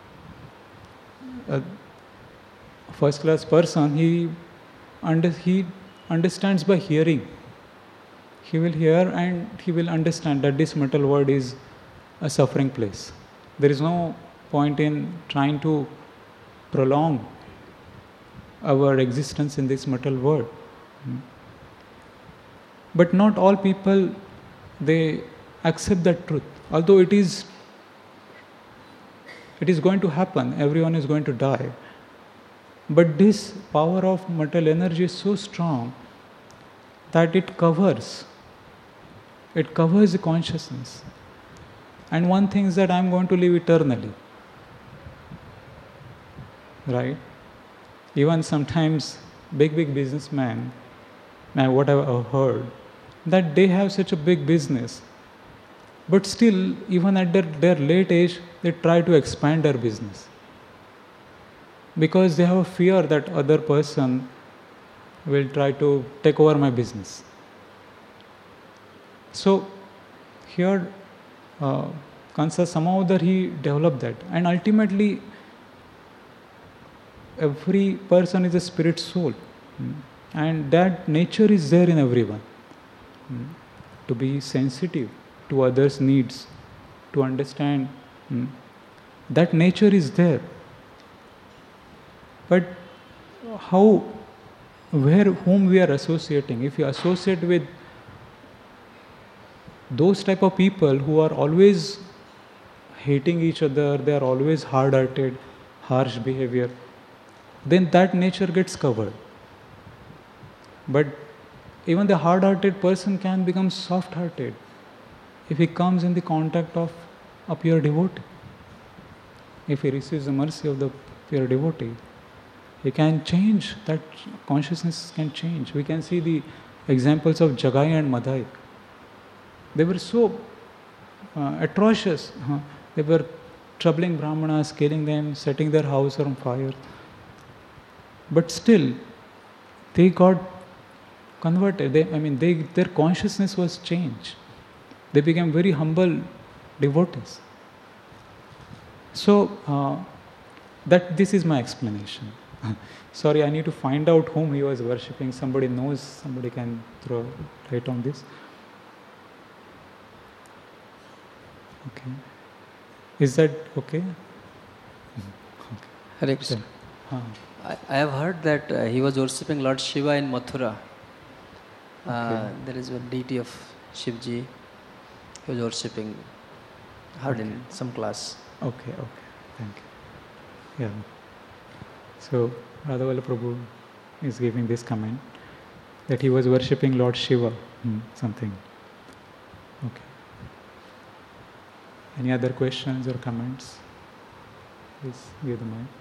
A first class person, he, under, he understands by hearing. He will hear and he will understand that this material world is a suffering place. There is no point in trying to prolong our existence in this material world. But not all people, they accept that truth. Although it is, it is going to happen, everyone is going to die. But this power of material energy is so strong that it covers, it covers the consciousness. And one thing is that I am going to live eternally. Right? Even sometimes big, big businessmen, and what I've heard, that they have such a big business, but still, even at their, their late age, they try to expand their business. Because they have a fear that other person will try to take over my business. So, here, uh, Kansa, somehow that he developed that. And ultimately, every person is a spirit soul. Mm. And that nature is there in everyone. Mm. To be sensitive to others' needs, to understand. Mm. That nature is there. But how, where, whom we are associating? If you associate with those type of people who are always hating each other, they are always hard-hearted, harsh behavior, then that nature gets covered. But even the hard-hearted person can become soft-hearted if he comes in the contact of a pure devotee. If he receives the mercy of the pure devotee, he can change, that consciousness can change. We can see the examples of Jagai and Madai. They were so uh, atrocious. Huh? They were troubling Brahmanas, killing them, setting their house on fire. But still, they got converted. They, I mean, they, their consciousness was changed. They became very humble devotees. So, uh, that this is my explanation. Sorry, I need to find out whom he was worshipping. Somebody knows, somebody can throw light on this. Okay. Is that okay? Okay. Hare Krishna. Huh. I, I have heard that uh, he was worshipping Lord Shiva in Mathura. Uh, Okay. There is one deity of Shivji. He was worshipping. Heard in some class. Okay, okay, thank you. Yeah. So, Radhavalla Prabhu is giving this comment that he was worshipping Lord Shiva, hmm, something. Okay. Any other questions or comments? Please give the mic.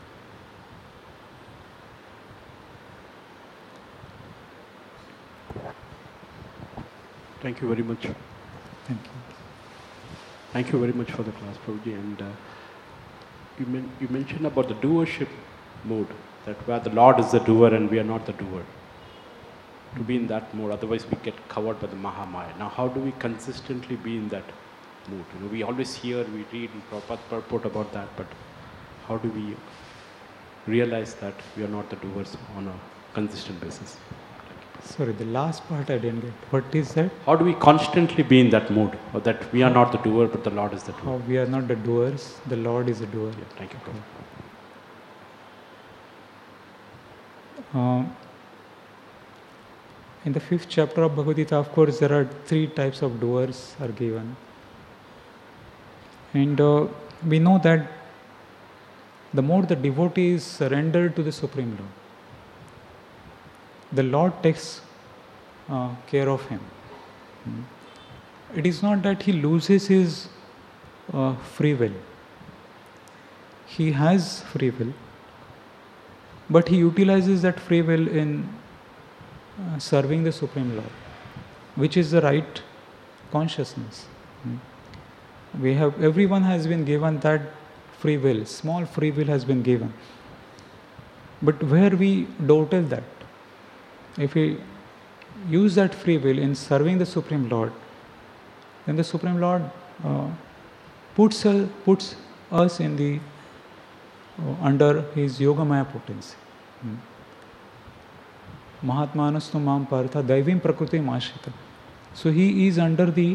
Thank you very much. Thank you. Thank you very much for the class, Prabhuji. And uh, you, men- you mentioned about the doership mode, that where the Lord is the doer and we are not the doer. To be in that mode, otherwise we get covered by the Mahamaya. Now, how do we consistently be in that mood? You know, we always hear, we read and purport, purport about that, but how do we realize that we are not the doers on a consistent basis? Sorry, the last part I didn't get. What is that? How do we constantly be in that mood, or that we are not the doer, but the Lord is the doer? How we are not the doers, the Lord is the doer. Yeah, thank you, Prabhu. Uh, in the fifth chapter of Bhagavad Gita, of course, there are three types of doers are given. And uh, we know that the more the devotee is surrendered to the Supreme Lord, the Lord takes uh, care of him. Hmm. It is not that he loses his uh, free will. He has free will, but he utilizes that free will in uh, serving the Supreme Lord, which is the right consciousness. Hmm. We have, everyone has been given that free will, small free will has been given. But where we dawdle that, if we use that free will in serving the Supreme Lord, then the Supreme Lord uh, puts, uh, puts us in the uh, under his Yogamaya potency. Hmm. Mahatmanastu mam partha daivim prakriti mashita. So he is under the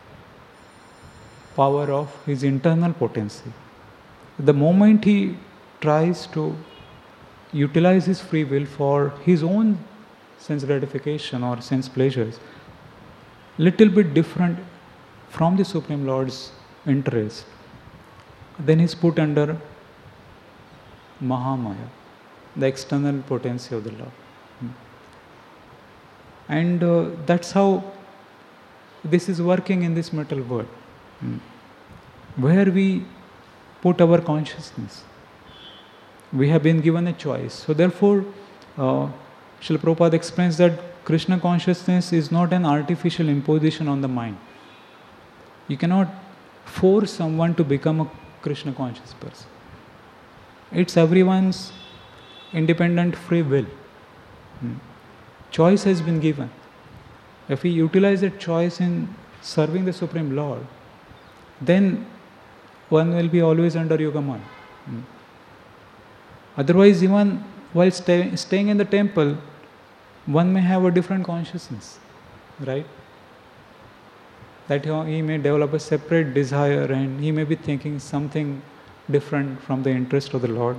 power of his internal potency. The moment he tries to utilize his free will for his own sense gratification or sense pleasures, little bit different from the Supreme Lord's interest, then he is put under Mahamaya, the external potency of the Lord. Hmm. And uh, that's how this is working in this material world, hmm. where we put our consciousness. We have been given a choice. So therefore, uh, Srila Prabhupada explains that Krishna consciousness is not an artificial imposition on the mind. You cannot force someone to become a Krishna conscious person. It's everyone's independent free will. Hmm. Choice has been given. If we utilize that choice in serving the Supreme Lord, then one will be always under Yogamaya. Hmm. Otherwise, even while stay, staying in the temple, one may have a different consciousness, right? That he may develop a separate desire and he may be thinking something different from the interest of the Lord.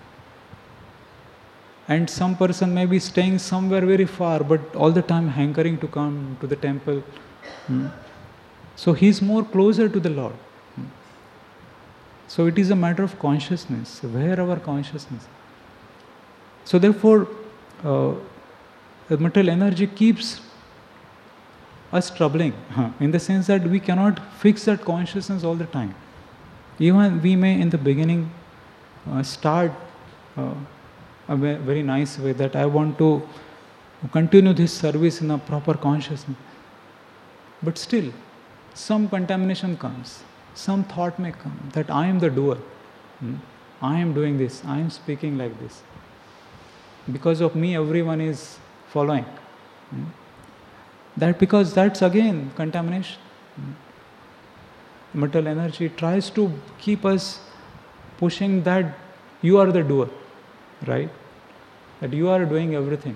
And some person may be staying somewhere very far, but all the time hankering to come to the temple. Hmm. So he is more closer to the Lord. Hmm. So it is a matter of consciousness. Where our consciousness? So therefore, uh, the material energy keeps us troubling, huh, in the sense that we cannot fix that consciousness all the time. Even we may in the beginning uh, start uh, a very nice way that I want to continue this service in a proper consciousness. But still, some contamination comes, some thought may come that I am the doer. Hmm? I am doing this, I am speaking like this. Because of me, everyone is following. Hmm? That because that's again contamination. Hmm? Material energy tries to keep us pushing that you are the doer, right? That you are doing everything.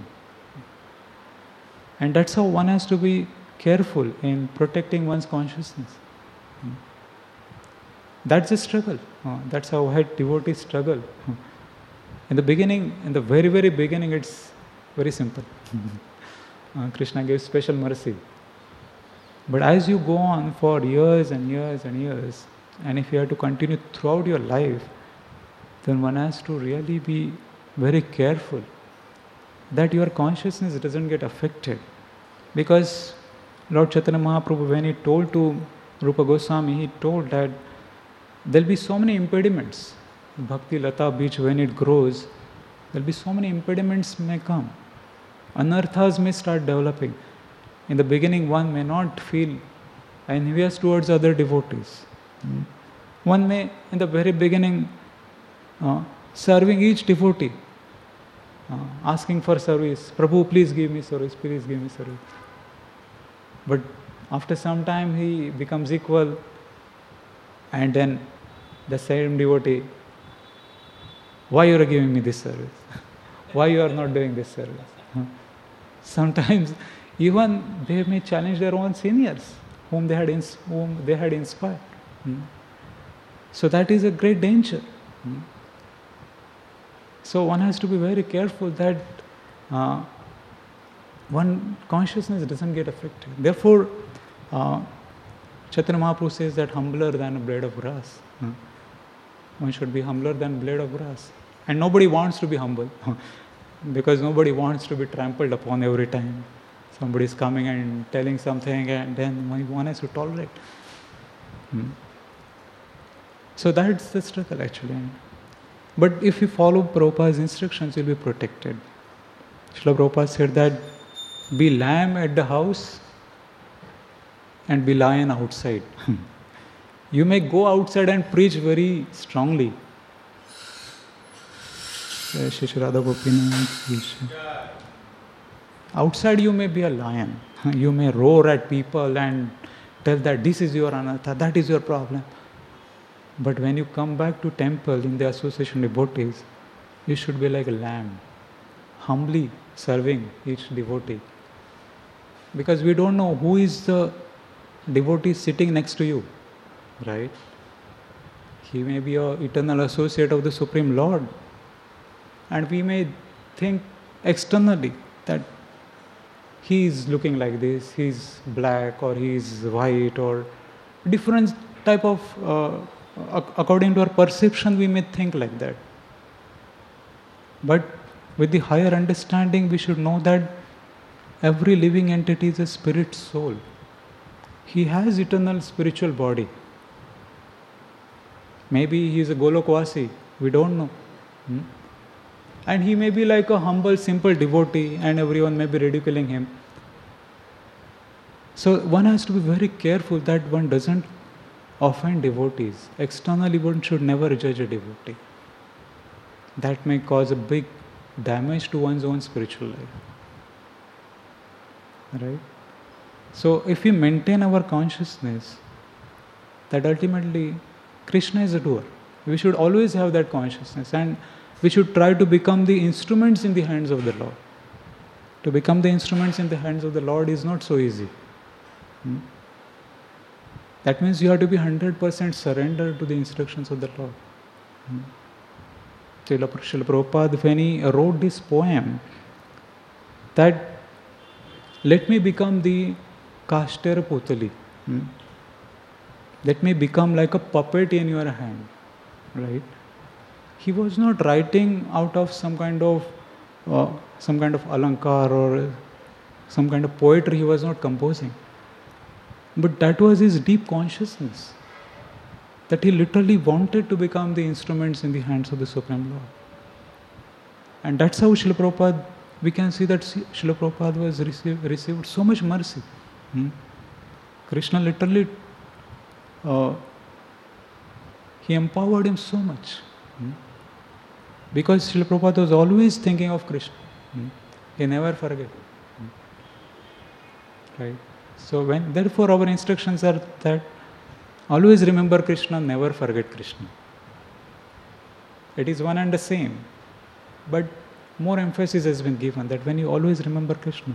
And that's how one has to be careful in protecting one's consciousness. Hmm? That's the struggle. Uh, that's how head devotees struggle. Hmm. In the beginning, in the very, very beginning, it's very simple. uh, Krishna gives special mercy. But as you go on for years and years and years, and if you have to continue throughout your life, then one has to really be very careful that your consciousness doesn't get affected. Because Lord Chaitanya Mahaprabhu, when he told to Rupa Goswami, he told that there will be so many impediments. Bhakti Lata Beach, when it grows, there will be so many impediments may come. Anarthas may start developing. In the beginning, one may not feel envious towards other devotees. Hmm. One may, in the very beginning, uh, serving each devotee, uh, asking for service. Prabhu, please give me service, please give me service. But after some time, he becomes equal, and then the same devotee, why you are giving me this service? Why you are not doing this service? Sometimes even they may challenge their own seniors whom they had, ins- whom they had inspired. Hmm. So that is a great danger. Hmm. So one has to be very careful that uh, one consciousness doesn't get affected. Therefore, uh, Chaitanya Mahaprabhu says that humbler than a blade of grass. Hmm. One should be humbler than blade of grass. And nobody wants to be humble because nobody wants to be trampled upon every time. Somebody is coming and telling something, and then one has to tolerate. Hmm. So that's the struggle actually. But if you follow Prabhupada's instructions, you'll be protected. Srila Prabhupada said that be lamb at the house and be lion outside. You may go outside and preach very strongly. Outside you may be a lion. You may roar at people and tell that this is your anartha, that is your problem. But when you come back to temple in the association devotees, you should be like a lamb, humbly serving each devotee. Because we don't know who is the devotee sitting next to you, right? He may be an eternal associate of the Supreme Lord. And we may think externally that he is looking like this, he is black or he is white or different type of, uh, according to our perception we may think like that. But with the higher understanding we should know that every living entity is a spirit soul. He has eternal spiritual body. Maybe he is a Golokvasi, we don't know. Hmm? And he may be like a humble, simple devotee and everyone may be ridiculing him. So one has to be very careful that one doesn't offend devotees. Externally one should never judge a devotee. That may cause a big damage to one's own spiritual life. Right? So if we maintain our consciousness that ultimately Krishna is a doer, we should always have that consciousness and we should try to become the instruments in the hands of the Lord. To become the instruments in the hands of the Lord is not so easy. Hmm? That means you have to be one hundred percent surrendered to the instructions of the Lord. Hmm? Srila Prabhupada, when he wrote this poem, that let me become the Kashtar Putali. Hmm? Let me become like a puppet in your hand. Right? He was not writing out of some kind of uh, some kind of alankar or some kind of poetry. He was not composing. But that was his deep consciousness, that he literally wanted to become the instruments in the hands of the Supreme Lord. And that's how Srila Prabhupada, we can see that Srila Prabhupada was received, received so much mercy. Hmm? Krishna literally, uh, he empowered him so much. Hmm? Because Srila Prabhupada was always thinking of Krishna. Hmm? He never forget. Hmm? Right? So when, therefore our instructions are that always remember Krishna, never forget Krishna. It is one and the same. But more emphasis has been given that when you always remember Krishna,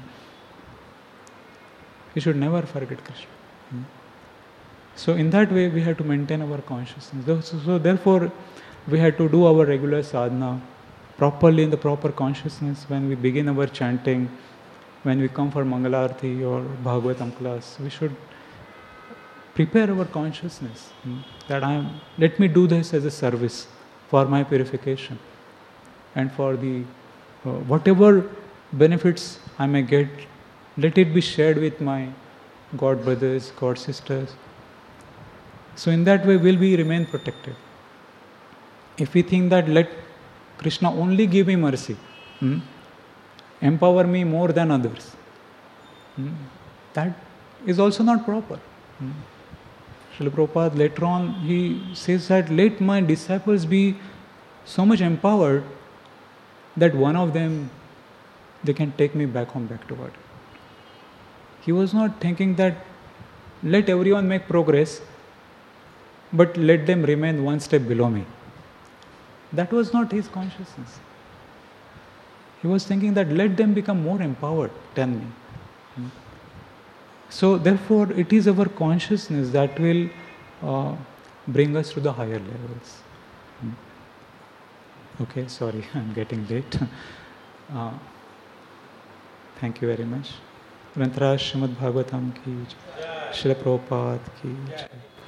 you should never forget Krishna. Hmm? So in that way we have to maintain our consciousness. So, so therefore we have to do our regular sadhana, properly in the proper consciousness when we begin our chanting, when we come for Mangalarti or Bhagavatam class, we should prepare our consciousness hmm, that I am, let me do this as a service for my purification and for the uh, whatever benefits I may get, let it be shared with my God brothers, God sisters. So in that way will we remain protected. If we think that let Krishna only give me mercy, hmm, empower me more than others, hmm, that is also not proper. Hmm. Srila Prabhupada later on he says that let my disciples be so much empowered that one of them they can take me back home, back to God. He was not thinking that let everyone make progress, but let them remain one step below me. That was not his consciousness. He was thinking that let them become more empowered than me. Hmm. So therefore it is our consciousness that will uh, bring us to the higher levels. Hmm. Okay, sorry, I'm getting late. uh, thank you very much. Grantaraj Srimad Bhagavatam ki jai. Srila Prabhupada ki jai.